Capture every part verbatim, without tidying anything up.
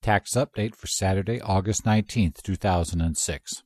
Tax Update for Saturday, August nineteenth, two thousand six.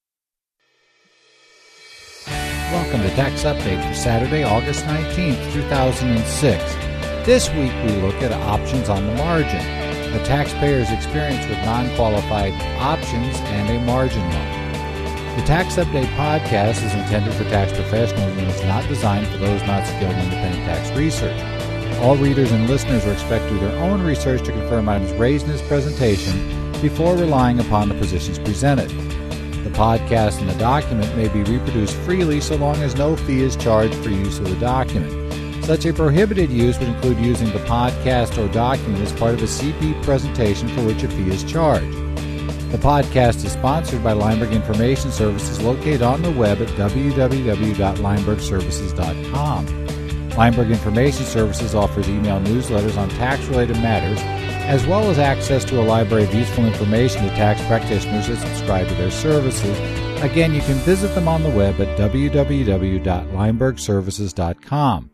Welcome to Tax Update for Saturday, August nineteenth, two thousand six. This week we look at options on the margin, a taxpayer's experience with non-qualified options, and a margin loan. The Tax Update podcast is intended for tax professionals and is not designed for those not skilled in independent tax research. All readers and listeners are expected to do their own research to confirm items raised in this presentation before relying upon the positions presented. The podcast and the document may be reproduced freely so long as no fee is charged for use of the document. Such a prohibited use would include using the podcast or document as part of a C P presentation for which a fee is charged. The podcast is sponsored by Lineberg Information Services, located on the web at w w w dot lineberg services dot com. Lineberg Information Services offers email newsletters on tax-related matters, as well as access to a library of useful information to tax practitioners that subscribe to their services. Again, you can visit them on the web at w w w dot lineberg services dot com.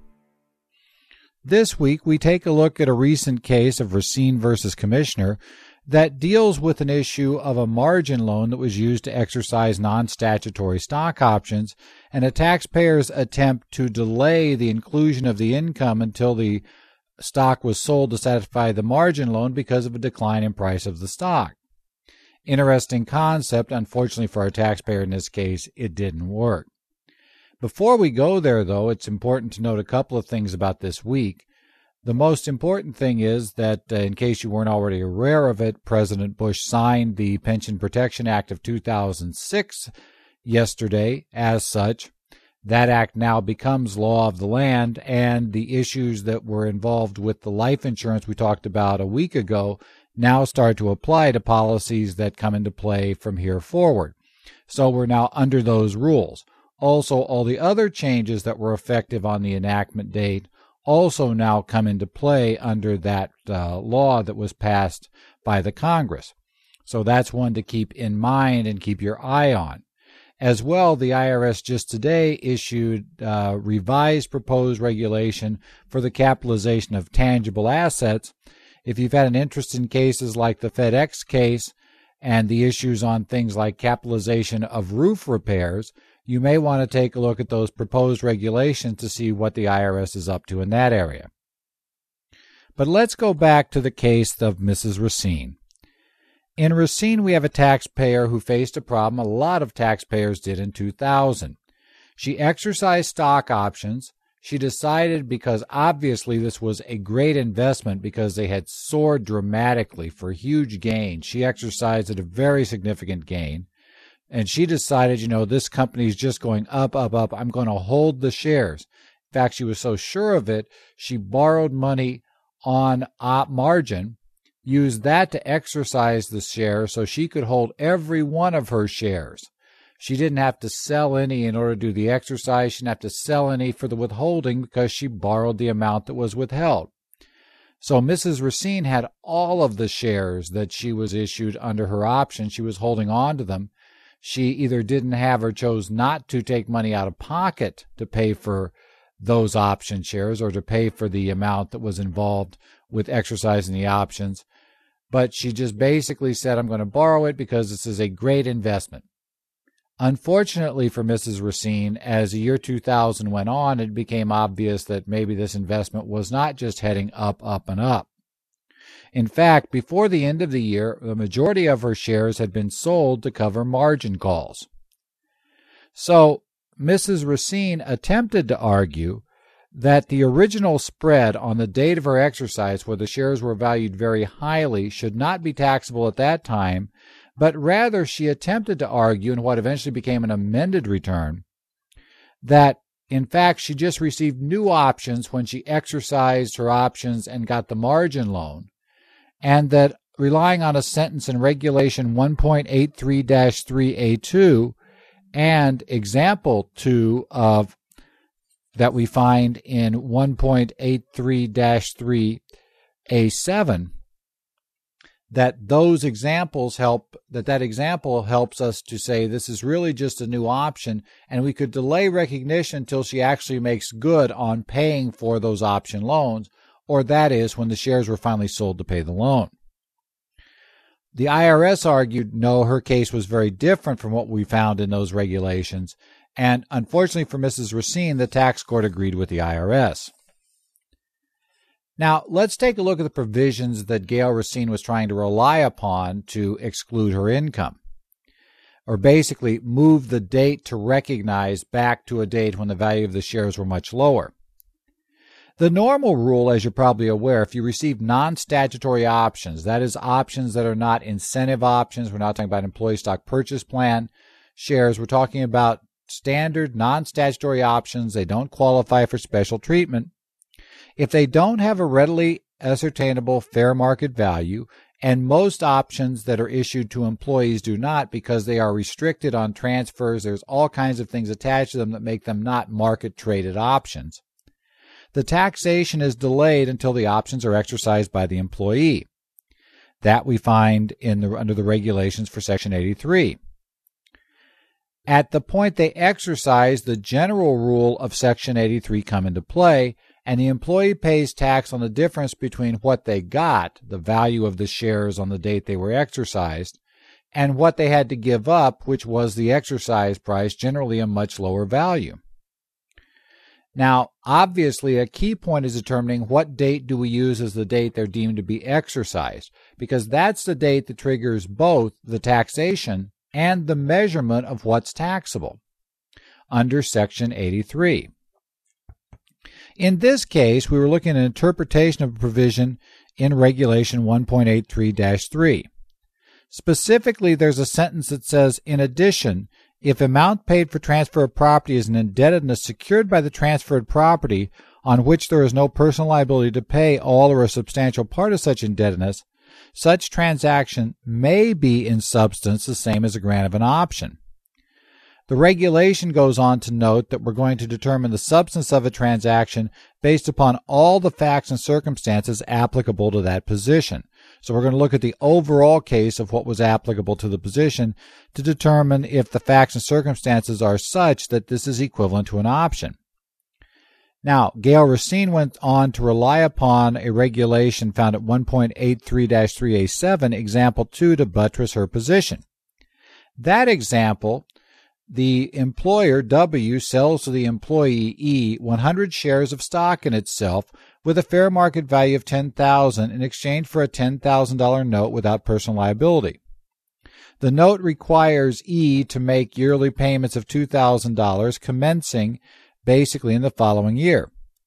This week, we take a look at a recent case of Racine versus Commissioner that deals with an issue of a margin loan that was used to exercise non-statutory stock options and a taxpayer's attempt to delay the inclusion of the income until the stock was sold to satisfy the margin loan because of a decline in price of the stock. Interesting concept. Unfortunately for our taxpayer in this case, it didn't work. Before we go there, though, it's important to note a couple of things about this week. The most important thing is that, uh, in case you weren't already aware of it, President Bush signed the Pension Protection Act of two thousand six yesterday. As such, that act now becomes law of the land, and the issues that were involved with the life insurance we talked about a week ago now start to apply to policies that come into play from here forward. So we're now under those rules. Also, all the other changes that were effective on the enactment date also now come into play under that uh, law that was passed by the Congress. So that's one to keep in mind and keep your eye on. As well, the I R S just today issued uh, revised proposed regulation for the capitalization of tangible assets. If you've had an interest in cases like the FedEx case and the issues on things like capitalization of roof repairs, you may want to take a look at those proposed regulations to see what the I R S is up to in that area. But let's go back to the case of Missus Racine. In Racine, we have a taxpayer who faced a problem a lot of taxpayers did in two thousand. She exercised stock options. She decided, because obviously this was a great investment because they had soared dramatically for huge gains. She exercised at a very significant gain. And she decided, you know, this company is just going up, up, up. I'm going to hold the shares. In fact, she was so sure of it, she borrowed money on op margin, used that to exercise the shares so she could hold every one of her shares. She didn't have to sell any in order to do the exercise. She didn't have to sell any for the withholding because she borrowed the amount that was withheld. So Missus Racine had all of the shares that she was issued under her option. She was holding on to them. She either didn't have or chose not to take money out of pocket to pay for those option shares or to pay for the amount that was involved with exercising the options. But she just basically said, I'm going to borrow it because this is a great investment. Unfortunately for Missus Racine, as the year two thousand went on, it became obvious that maybe this investment was not just heading up, up, and up. In fact, before the end of the year, the majority of her shares had been sold to cover margin calls. So Missus Racine attempted to argue that the original spread on the date of her exercise, where the shares were valued very highly, should not be taxable at that time, but rather she attempted to argue in what eventually became an amended return that, in fact, she just received new options when she exercised her options and got the margin loan, and that relying on a sentence in Regulation one point eight three dash three A two and Example two of that we find in one point eight three dash three A seven, that those examples help, that that example helps us to say this is really just a new option, and we could delay recognition until she actually makes good on paying for those option loans, or that is when the shares were finally sold to pay the loan. The I R S argued, no, her case was very different from what we found in those regulations. And unfortunately for Missus Racine, the tax court agreed with the I R S. Now, let's take a look at the provisions that Gail Racine was trying to rely upon to exclude her income, or basically move the date to recognize back to a date when the value of the shares were much lower. The normal rule, as you're probably aware, if you receive non-statutory options, that is options that are not incentive options, we're not talking about employee stock purchase plan shares, we're talking about standard non-statutory options, they don't qualify for special treatment. If they don't have a readily ascertainable fair market value, and most options that are issued to employees do not because they are restricted on transfers, there's all kinds of things attached to them that make them not market-traded options, the taxation is delayed until the options are exercised by the employee. That we find in the, under the regulations for Section eighty-three. At the point they exercise, the general rule of Section eighty-three come into play, and the employee pays tax on the difference between what they got, the value of the shares on the date they were exercised, and what they had to give up, which was the exercise price, generally a much lower value. Now, obviously, a key point is determining what date do we use as the date they're deemed to be exercised, because that's the date that triggers both the taxation and the measurement of what's taxable under Section eighty-three. In this case, we were looking at an interpretation of a provision in Regulation one point eight three dash three. Specifically, there's a sentence that says, in addition, if amount paid for transfer of property is an indebtedness secured by the transferred property on which there is no personal liability to pay all or a substantial part of such indebtedness, such transaction may be in substance the same as a grant of an option. The regulation goes on to note that we're going to determine the substance of a transaction based upon all the facts and circumstances applicable to that position. So we're going to look at the overall case of what was applicable to the position to determine if the facts and circumstances are such that this is equivalent to an option. Now, Gail Racine went on to rely upon a regulation found at one point eight three dash three A seven, example two, to buttress her position. That example, the employer, W, sells to the employee, E, one hundred shares of stock in itself with a fair market value of ten thousand dollars in exchange for a ten thousand dollars note without personal liability. The note requires E to make yearly payments of two thousand dollars commencing basically in the following year.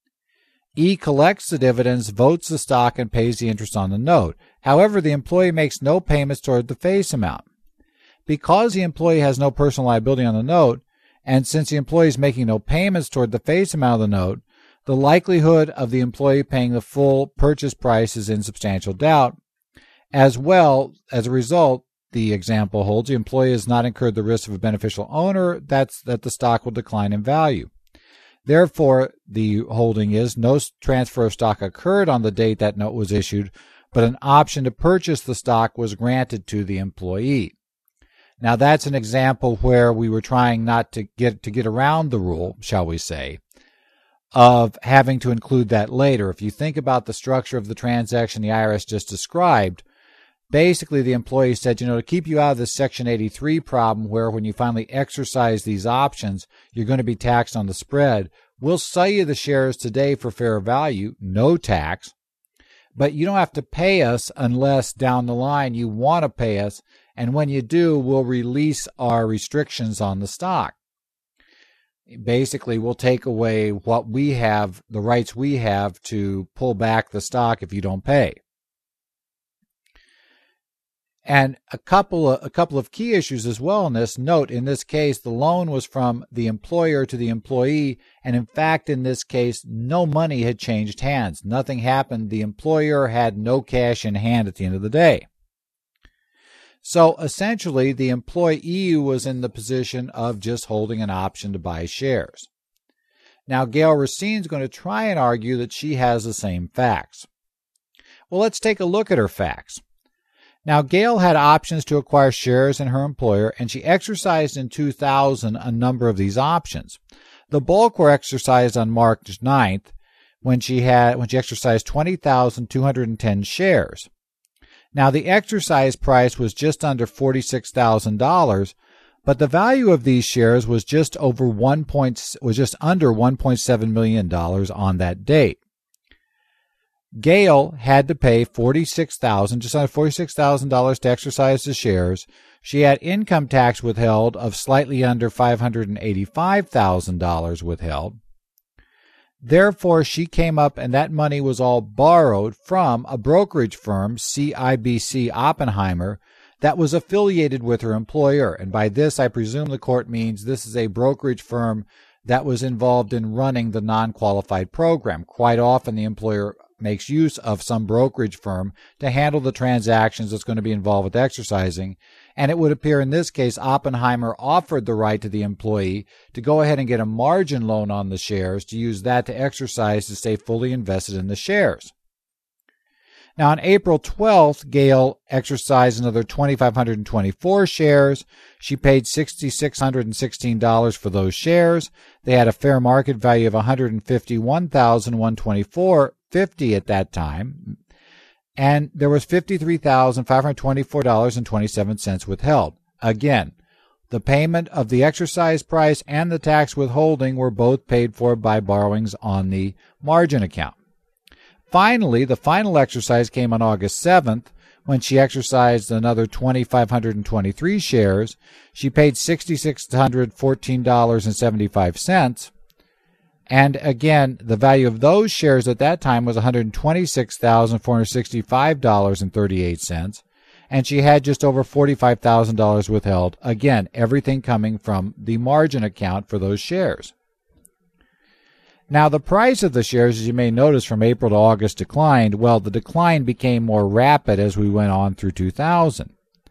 E collects the dividends, votes the stock, and pays the interest on the note. However, the employee makes no payments toward the face amount. Because the employee has no personal liability on the note, and since the employee is making no payments toward the face amount of the note, the likelihood of the employee paying the full purchase price is in substantial doubt. As well, as a result, the example holds, the employee has not incurred the risk of a beneficial owner, that's that the stock will decline in value. Therefore, the holding is no transfer of stock occurred on the date that note was issued, but an option to purchase the stock was granted to the employee. Now, that's an example where we were trying not to get to get around the rule, shall we say, of having to include that later. If you think about the structure of the transaction the I R S just described, basically the employee said, you know, to keep you out of this Section eighty-three problem where when you finally exercise these options, you're going to be taxed on the spread, we'll sell you the shares today for fair value, no tax, but you don't have to pay us unless down the line you want to pay us, and when you do, we'll release our restrictions on the stock. Basically, we'll take away what we have, the rights we have to pull back the stock if you don't pay. And a couple of, a couple of key issues as well in this. Note, in this case, the loan was from the employer to the employee, and in fact, in this case, no money had changed hands. Nothing happened. The employer had no cash in hand at the end of the day. So essentially, the employee was in the position of just holding an option to buy shares. Now, Gail Racine is going to try and argue that she has the same facts. Well, let's take a look at her facts. Now, Gail had options to acquire shares in her employer, and she exercised in two thousand a number of these options. The bulk were exercised on March ninth when she had when she exercised twenty thousand two hundred ten shares. Now, the exercise price was just under forty-six thousand dollars, but the value of these shares was just over one point, was just under one point seven million dollars on that date. Gail had to pay forty-six thousand dollars, just under forty-six thousand dollars to exercise the shares. She had income tax withheld of slightly under five hundred eighty-five thousand dollars withheld. Therefore, she came up, and that money was all borrowed from a brokerage firm, C I B C Oppenheimer, that was affiliated with her employer. And by this, I presume the court means this is a brokerage firm that was involved in running the non-qualified program. Quite often, the employer makes use of some brokerage firm to handle the transactions that's going to be involved with exercising. And it would appear in this case, Oppenheimer offered the right to the employee to go ahead and get a margin loan on the shares to use that to exercise to stay fully invested in the shares. Now, on April twelfth, Gail exercised another two thousand five hundred twenty-four shares. She paid six thousand six hundred sixteen dollars for those shares. They had a fair market value of one hundred fifty-one thousand one hundred twenty-four dollars and fifty cents at that time. And there was fifty-three thousand five hundred twenty-four dollars and twenty-seven cents withheld. Again, the payment of the exercise price and the tax withholding were both paid for by borrowings on the margin account. Finally, the final exercise came on August seventh, when she exercised another two thousand five hundred twenty-three shares. She paid six thousand six hundred fourteen dollars and seventy-five cents. And again, the value of those shares at that time was one hundred twenty-six thousand four hundred sixty-five dollars and thirty-eight cents. And she had just over forty-five thousand dollars withheld. Again, everything coming from the margin account for those shares. Now, the price of the shares, as you may notice, from April to August declined. Well, the decline became more rapid as we went on through two thousand.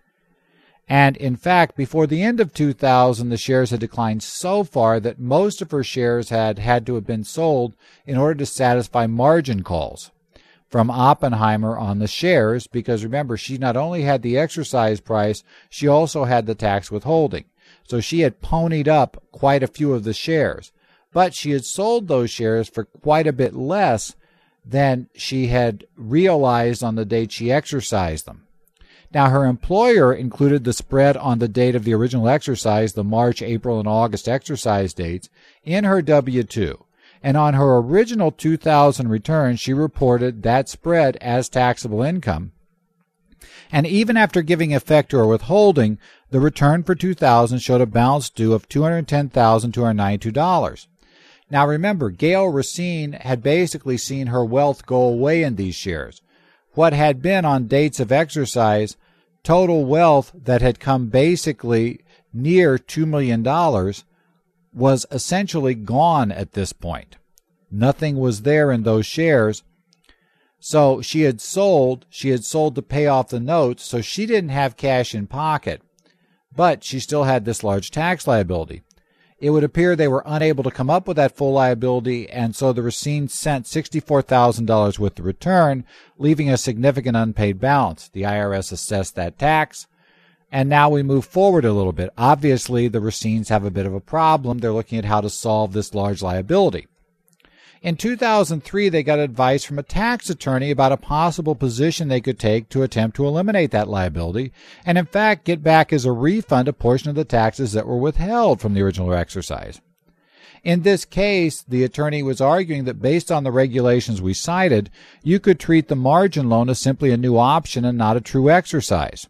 And in fact, before the end of two thousand, the shares had declined so far that most of her shares had had to have been sold in order to satisfy margin calls from Oppenheimer on the shares, because remember, she not only had the exercise price, she also had the tax withholding. So she had ponied up quite a few of the shares. But she had sold those shares for quite a bit less than she had realized on the date she exercised them. Now, her employer included the spread on the date of the original exercise, the March, April, and August exercise dates, in her W two. And on her original two thousand return, she reported that spread as taxable income. And even after giving effect to her withholding, the return for two thousand showed a balance due of two hundred ten thousand two hundred ninety-two dollars. Now remember, Gail Racine had basically seen her wealth go away in these shares. What had been on dates of exercise total wealth that had come basically near two million dollars was essentially gone at this point. Nothing was there in those shares. So she had sold, she had sold to pay off the notes, so she didn't have cash in pocket, but she still had this large tax liability. It would appear they were unable to come up with that full liability, and so the Racine sent sixty-four thousand dollars with the return, leaving a significant unpaid balance. The I R S assessed that tax, and now we move forward a little bit. Obviously, the Racines have a bit of a problem. They're looking at how to solve this large liability. In two thousand three, they got advice from a tax attorney about a possible position they could take to attempt to eliminate that liability, and in fact get back as a refund a portion of the taxes that were withheld from the original exercise. In this case, the attorney was arguing that based on the regulations we cited, you could treat the margin loan as simply a new option and not a true exercise.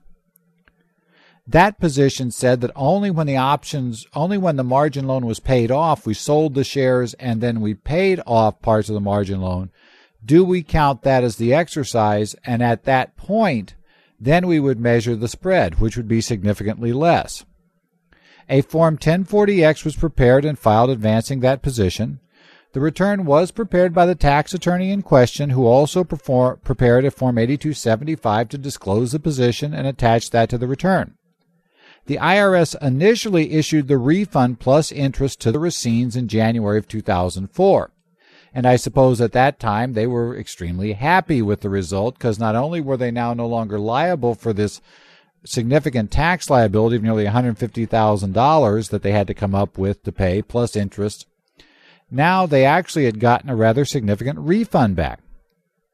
That position said that only when the options, only when the margin loan was paid off, we sold the shares and then we paid off parts of the margin loan, do we count that as the exercise, and at that point, then we would measure the spread, which would be significantly less. A Form ten forty X was prepared and filed advancing that position. The return was prepared by the tax attorney in question, who also perform, prepared a Form eighty-two seventy-five to disclose the position and attach that to the return. The I R S initially issued the refund plus interest to the Racines in January of two thousand four. And I suppose at that time they were extremely happy with the result, because not only were they now no longer liable for this significant tax liability of nearly one hundred fifty thousand dollars that they had to come up with to pay plus interest, now they actually had gotten a rather significant refund back.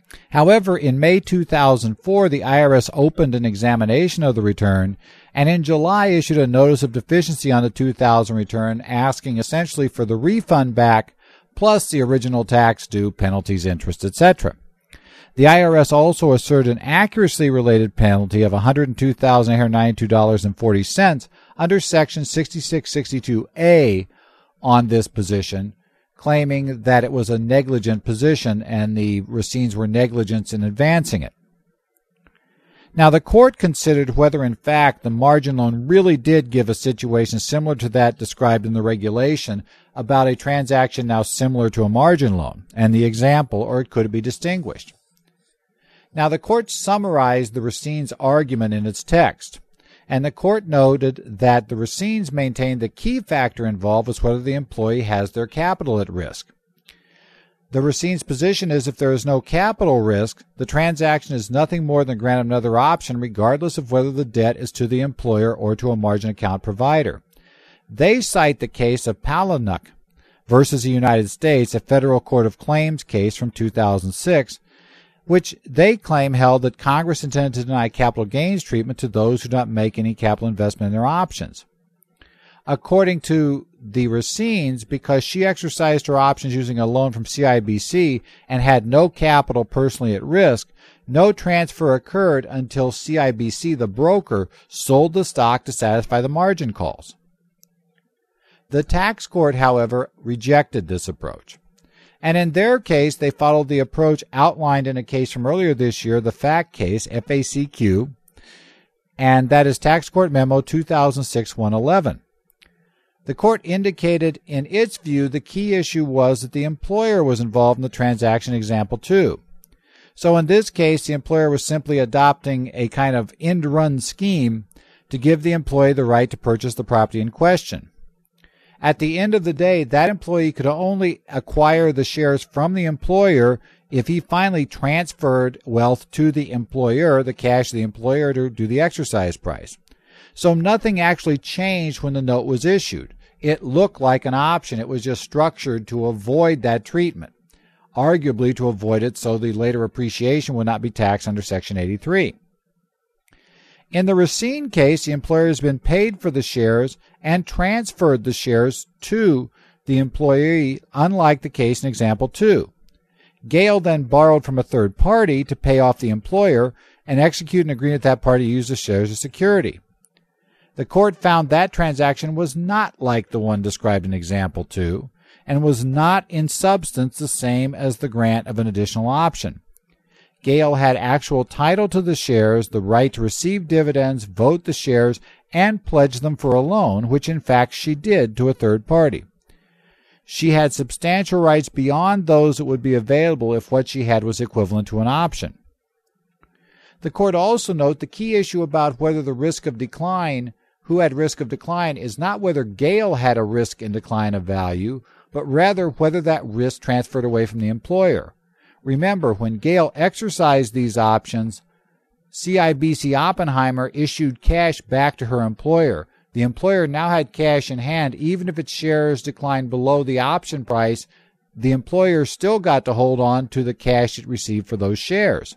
However, in May two thousand four, the I R S opened an examination of the return, and in July issued a notice of deficiency on the two thousand return, asking essentially for the refund back, plus the original tax due, penalties, interest, et cetera. The I R S also asserted an accuracy-related penalty of one hundred two thousand eight hundred ninety-two dollars and forty cents under Section sixty-six sixty-two A on this position, claiming that it was a negligent position and the Racines were negligent in advancing it. Now, the court considered whether, in fact, the margin loan really did give a situation similar to that described in the regulation about a transaction now similar to a margin loan, and the example, or it could be distinguished. Now, the court summarized the Racines' argument in its text, and the court noted that the Racines maintained the key factor involved was whether the employee has their capital at risk. The Racines' position is if there is no capital risk, the transaction is nothing more than grant another option regardless of whether the debt is to the employer or to a margin account provider. They cite the case of Palanuk versus the United States, a federal court of claims case from two thousand six, which they claim held that Congress intended to deny capital gains treatment to those who do not make any capital investment in their options. According to the Racines, because she exercised her options using a loan from C I B C and had no capital personally at risk, no transfer occurred until C I B C, the broker, sold the stock to satisfy the margin calls. The tax court, however, rejected this approach. And in their case, they followed the approach outlined in a case from earlier this year, the F A Q case, F A C Q, and that is Tax Court Memo two thousand six dash one eleven. The court indicated in its view the key issue was that the employer was involved in the transaction example two. So in this case, the employer was simply adopting a kind of end-run scheme to give the employee the right to purchase the property in question. At the end of the day, that employee could only acquire the shares from the employer if he finally transferred wealth to the employer, the cash of the employer, to do the exercise price. So nothing actually changed when the note was issued. It looked like an option. It was just structured to avoid that treatment, arguably to avoid it so the later appreciation would not be taxed under Section eighty-three. In the Racine case, the employer has been paid for the shares and transferred the shares to the employee, unlike the case in example two. Gale then borrowed from a third party to pay off the employer and execute an agreement that party used the shares as security. The court found that transaction was not like the one described in example two and was not in substance the same as the grant of an additional option. Gale had actual title to the shares, the right to receive dividends, vote the shares, and pledge them for a loan, which in fact she did to a third party. She had substantial rights beyond those that would be available if what she had was equivalent to an option. The court also noted the key issue about whether the risk of decline, who had risk of decline, is not whether Gale had a risk in decline of value, but rather whether that risk transferred away from the employer. Remember, when Gale exercised these options, C I B C Oppenheimer issued cash back to her employer. The employer now had cash in hand. Even if its shares declined below the option price, the employer still got to hold on to the cash it received for those shares.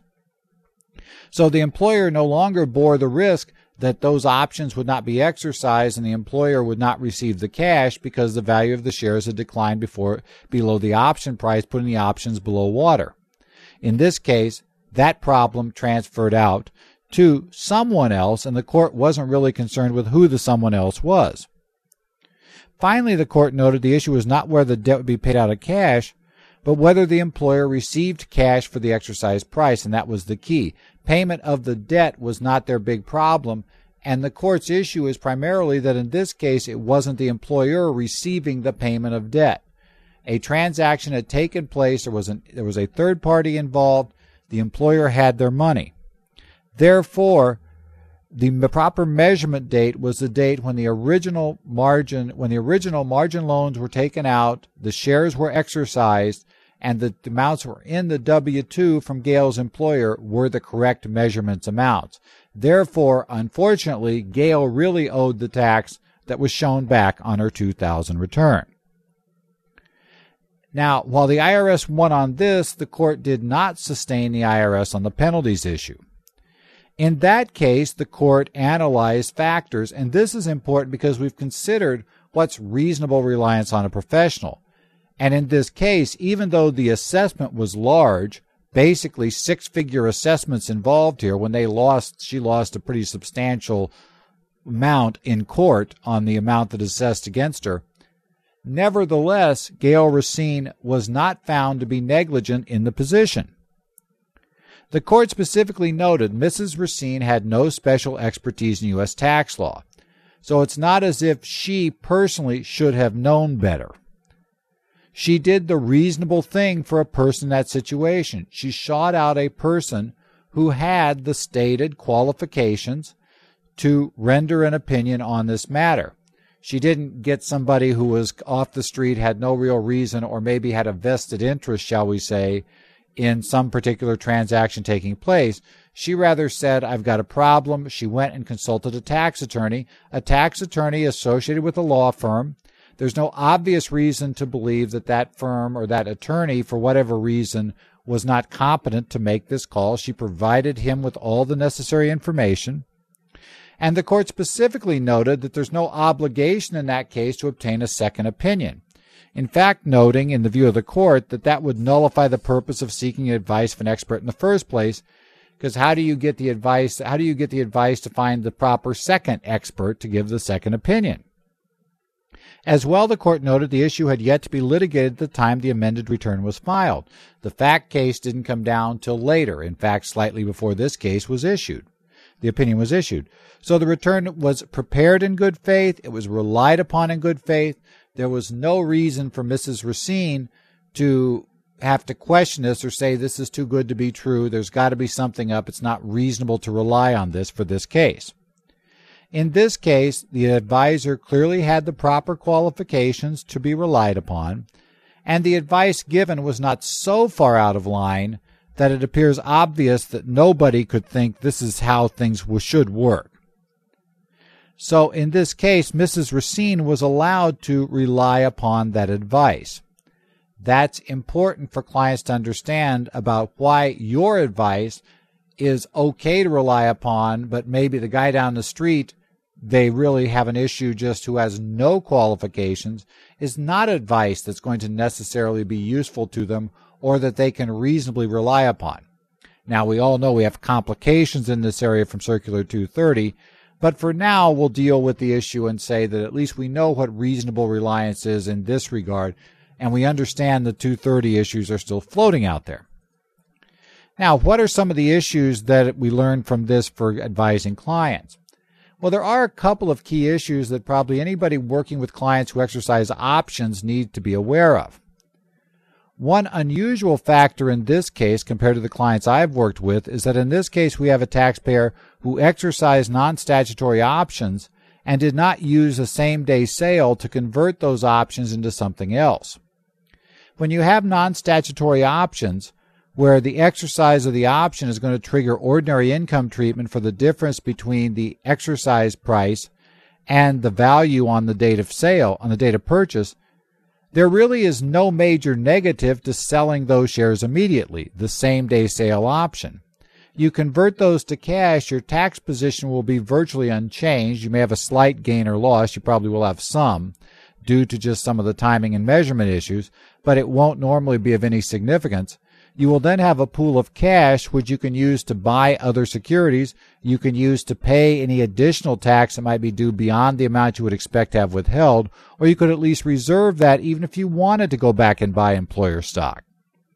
So the employer no longer bore the risk that those options would not be exercised and the employer would not receive the cash because the value of the shares had declined before below the option price, putting the options below water. In this case, that problem transferred out to someone else, and the court wasn't really concerned with who the someone else was. Finally, the court noted the issue was not whether the debt would be paid out of cash, but whether the employer received cash for the exercise price, and that was the key. Payment of the debt was not their big problem, and the court's issue is primarily that in this case it wasn't the employer receiving the payment of debt. A transaction had taken place, there was, an, there was a third party involved, the employer had their money. Therefore, the proper measurement date was the date when the original margin, when the original margin loans were taken out, the shares were exercised, and the amounts were in the W two from Gale's employer were the correct measurements amounts. Therefore, unfortunately, Gale really owed the tax that was shown back on her two thousand return. Now, while the I R S won on this, the court did not sustain the I R S on the penalties issue. In that case, the court analyzed factors, and this is important because we've considered what's reasonable reliance on a professional. And in this case, even though the assessment was large, basically six-figure assessments involved here, when they lost, she lost a pretty substantial amount in court on the amount that is assessed against her. Nevertheless, Gail Racine was not found to be negligent in the position. The court specifically noted Missus Racine had no special expertise in U S tax law, so it's not as if she personally should have known better. She did the reasonable thing for a person in that situation. She sought out a person who had the stated qualifications to render an opinion on this matter. She didn't get somebody who was off the street, had no real reason, or maybe had a vested interest, shall we say, in some particular transaction taking place. She rather said, I've got a problem. She went and consulted a tax attorney, a tax attorney associated with a law firm. There's no obvious reason to believe that that firm or that attorney, for whatever reason, was not competent to make this call. She provided him with all the necessary information. And the court specifically noted that there's no obligation in that case to obtain a second opinion. In fact, noting, in the view of the court, that that would nullify the purpose of seeking advice from an expert in the first place, because how do you get the advice, how do you get the advice to find the proper second expert to give the second opinion? As well, the court noted the issue had yet to be litigated at the time the amended return was filed. The fact case didn't come down till later, in fact, slightly before this case was issued. The opinion was issued. So the return was prepared in good faith. It was relied upon in good faith. There was no reason for Missus Racine to have to question this or say this is too good to be true. There's got to be something up. It's not reasonable to rely on this for this case. In this case, the advisor clearly had the proper qualifications to be relied upon, and the advice given was not so far out of line that it appears obvious that nobody could think this is how things should work. So in this case, Missus Racine was allowed to rely upon that advice. That's important for clients to understand about why your advice is okay to rely upon, but maybe the guy down the street, they really have an issue just who has no qualifications, is not advice that's going to necessarily be useful to them or that they can reasonably rely upon. Now, we all know we have complications in this area from Circular two thirty, but for now, we'll deal with the issue and say that at least we know what reasonable reliance is in this regard, and we understand the two thirty issues are still floating out there. Now, what are some of the issues that we learned from this for advising clients? Well, there are a couple of key issues that probably anybody working with clients who exercise options need to be aware of. One unusual factor in this case compared to the clients I've worked with is that in this case we have a taxpayer who exercised non-statutory options and did not use a same-day sale to convert those options into something else. When you have non-statutory options where the exercise of the option is going to trigger ordinary income treatment for the difference between the exercise price and the value on the date of sale, on the date of purchase, there really is no major negative to selling those shares immediately, the same-day sale option. You convert those to cash, your tax position will be virtually unchanged. You may have a slight gain or loss. You probably will have some due to just some of the timing and measurement issues, but it won't normally be of any significance. You will then have a pool of cash which you can use to buy other securities. You can use to pay any additional tax that might be due beyond the amount you would expect to have withheld, or you could at least reserve that even if you wanted to go back and buy employer stock.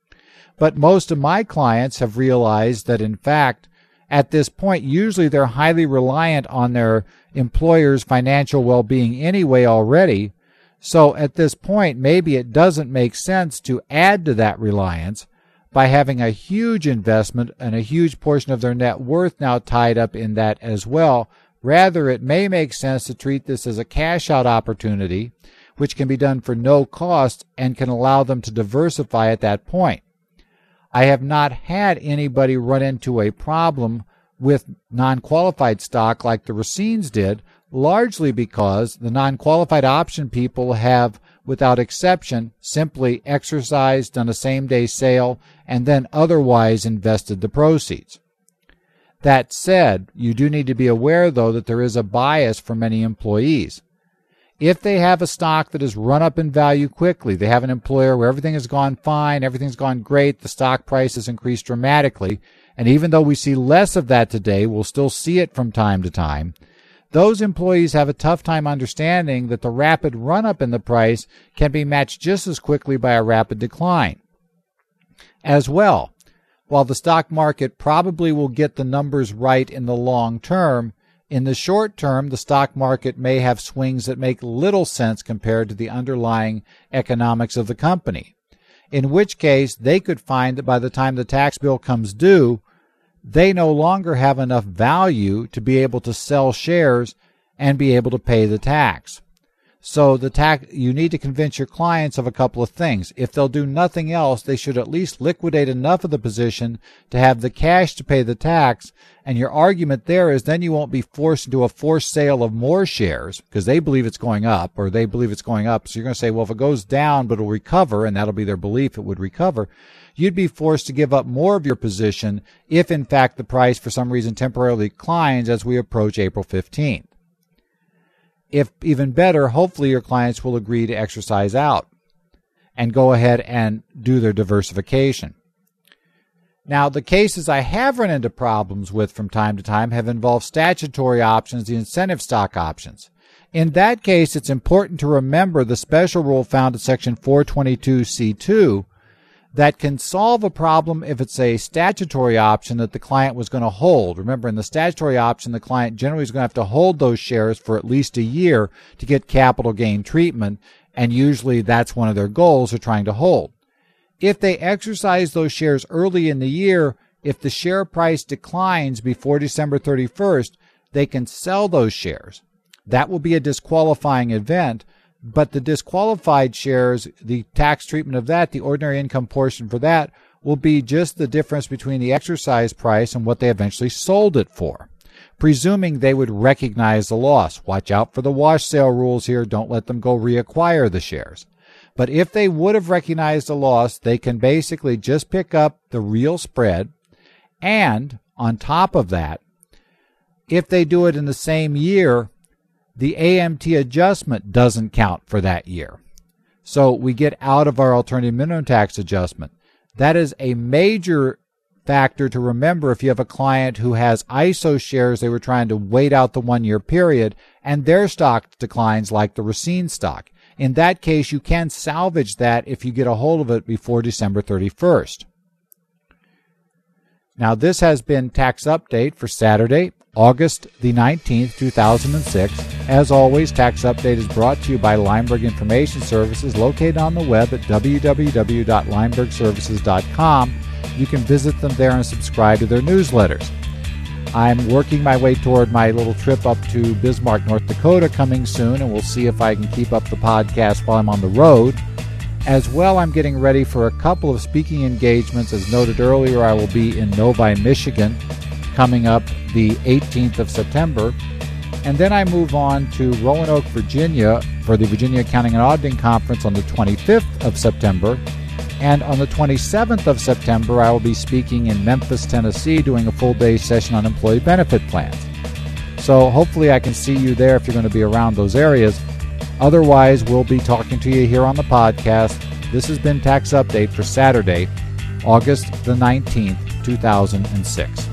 But most of my clients have realized that, in fact, at this point, usually they're highly reliant on their employer's financial well-being anyway already. So at this point, maybe it doesn't make sense to add to that reliance by having a huge investment and a huge portion of their net worth now tied up in that as well. Rather, it may make sense to treat this as a cash-out opportunity, which can be done for no cost and can allow them to diversify at that point. I have not had anybody run into a problem with non-qualified stock like the Racines did, largely because the non-qualified option people have without exception, simply exercised, done a same-day sale, and then otherwise invested the proceeds. That said, you do need to be aware, though, that there is a bias for many employees. If they have a stock that has run up in value quickly, they have an employer where everything has gone fine, everything's gone great, the stock price has increased dramatically, and even though we see less of that today, we'll still see it from time to time, those employees have a tough time understanding that the rapid run-up in the price can be matched just as quickly by a rapid decline. As well, while the stock market probably will get the numbers right in the long term, in the short term, the stock market may have swings that make little sense compared to the underlying economics of the company, in which case they could find that by the time the tax bill comes due, they no longer have enough value to be able to sell shares and be able to pay the tax. So the tax, you need to convince your clients of a couple of things. If they'll do nothing else, they should at least liquidate enough of the position to have the cash to pay the tax. And your argument there is then you won't be forced into a forced sale of more shares because they believe it's going up or they believe it's going up. So you're going to say, well, if it goes down, but it'll recover, and that'll be their belief it would recover, you'd be forced to give up more of your position if, in fact, the price for some reason temporarily declines as we approach April fifteenth. If even better, hopefully your clients will agree to exercise out and go ahead and do their diversification. Now, the cases I have run into problems with from time to time have involved statutory options, the incentive stock options. In that case, it's important to remember the special rule found in Section four twenty-two C two that can solve a problem if it's a statutory option that the client was going to hold. Remember, in the statutory option, the client generally is going to have to hold those shares for at least a year to get capital gain treatment, and usually that's one of their goals they're trying to hold. If they exercise those shares early in the year, if the share price declines before December thirty-first, they can sell those shares. That will be a disqualifying event. But the disqualified shares, the tax treatment of that, the ordinary income portion for that, will be just the difference between the exercise price and what they eventually sold it for, presuming they would recognize the loss. Watch out for the wash sale rules here. Don't let them go reacquire the shares. But if they would have recognized the loss, they can basically just pick up the real spread. And on top of that, if they do it in the same year, the A M T adjustment doesn't count for that year. So we get out of our alternative minimum tax adjustment. That is a major factor to remember if you have a client who has I S O shares they were trying to wait out the one-year period and their stock declines like the Racine stock. In that case, you can salvage that if you get a hold of it before December thirty-first. Now, this has been Tax Update for Saturday, August the nineteenth, two thousand six. As always, Tax Update is brought to you by Lineberg Information Services, located on the web at w w w dot lineberg services dot com. You can visit them there and subscribe to their newsletters. I'm working my way toward my little trip up to Bismarck, North Dakota coming soon, and we'll see if I can keep up the podcast while I'm on the road. As well, I'm getting ready for a couple of speaking engagements. As noted earlier, I will be in Novi, Michigan, coming up the eighteenth of September. And then I move on to Roanoke, Virginia for the Virginia Accounting and Auditing Conference on the twenty-fifth of September. And on the twenty-seventh of September, I will be speaking in Memphis, Tennessee, doing a full-day session on employee benefit plans. So hopefully I can see you there if you're going to be around those areas. Otherwise, we'll be talking to you here on the podcast. This has been Tax Update for Saturday, August the nineteenth, two thousand six.